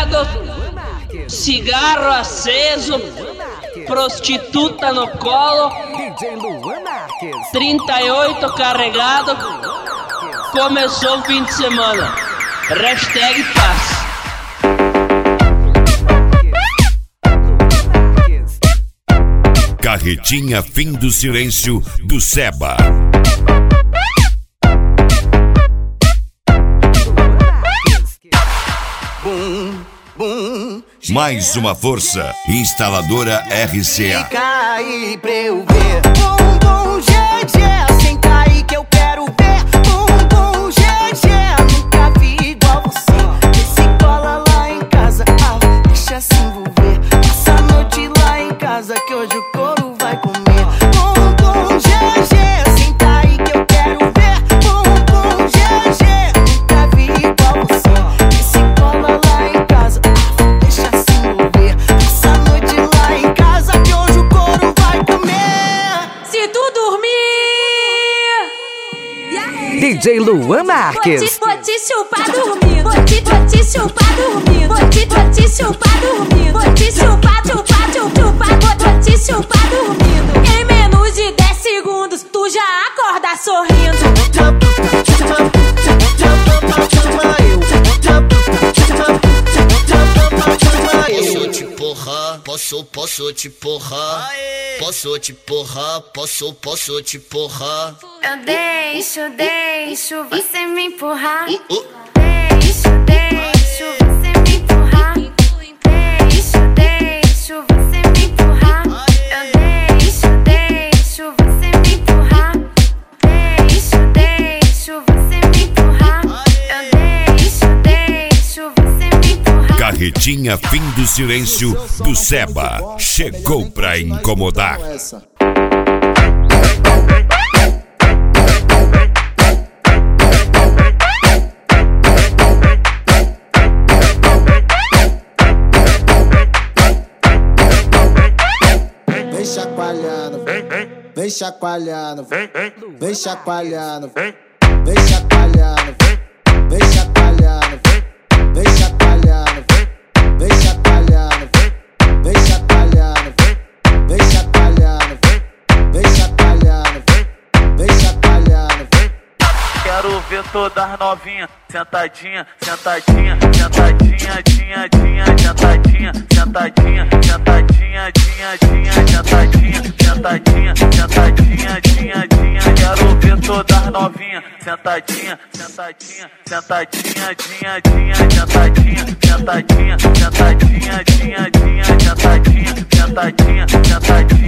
carregado, cigarro aceso, prostituta no colo, 38 carregado, começou o fim de semana. Hashtag paz. Carretinha Fim do Silêncio do Seba. Mais uma força, instaladora RCA. Fica aí pra eu ver. Bum, bum, GG, senta aí que eu quero ver. Bum, bum, GG, nunca vi igual você. Esse cola lá em casa, deixa se envolver. Passa a noite lá em casa que hoje o couro vai comer. Bum, bum, GG, senta aí que eu quero ver. Bum, bum, GG, nunca vi igual você. Esse cola lá em casa, deixa se envolver. Passa a noite lá em casa que hoje o couro vai comer. Se tu dormir, DJ Luan Marques. vou te chupar dormindo. Vou te chupar dormindo. Vou te chupar dormindo. Vou te chupar, chupar, chupar. Vou te chupar dormindo. Em menos de 10 segundos, tu já acorda sorrindo. Posso te porrar, posso te porrar. Posso te porrar, posso te porrar. Eu deixo você me empurrar. Deixo você me empurrar. Deixo você me empurrar. Eu deixo você me empurrar. Deixo você me empurrar. Eu deixo você me empurrar. Carretinha Fim do Silêncio do Seba. Chegou pra incomodar. Vem chacoalhando, vem chacoalhando, vem chacoalhando, vem chacoalhando, vem chacoalhando, vem chacoalhando, vem chacoalhando, vem chacoalhando, vem chacoalhando, vem chacoalhando, vem chacoalhando. Quero ver todas novinhas, sentadinha, sentadinha, sentadinha, dinha, dinha, sentadinha, sentadinha, sentadinha, dinha, dinha, sentadinha, sentadinha, sentadinha, dinha, dinha. Quero ver todas novinhas, sentadinha, sentadinha, sentadinha, dinha, dinha, sentadinha, sentadinha, sentadinha, dinha, dinha, sentadinha, sentadinha, sentadinha.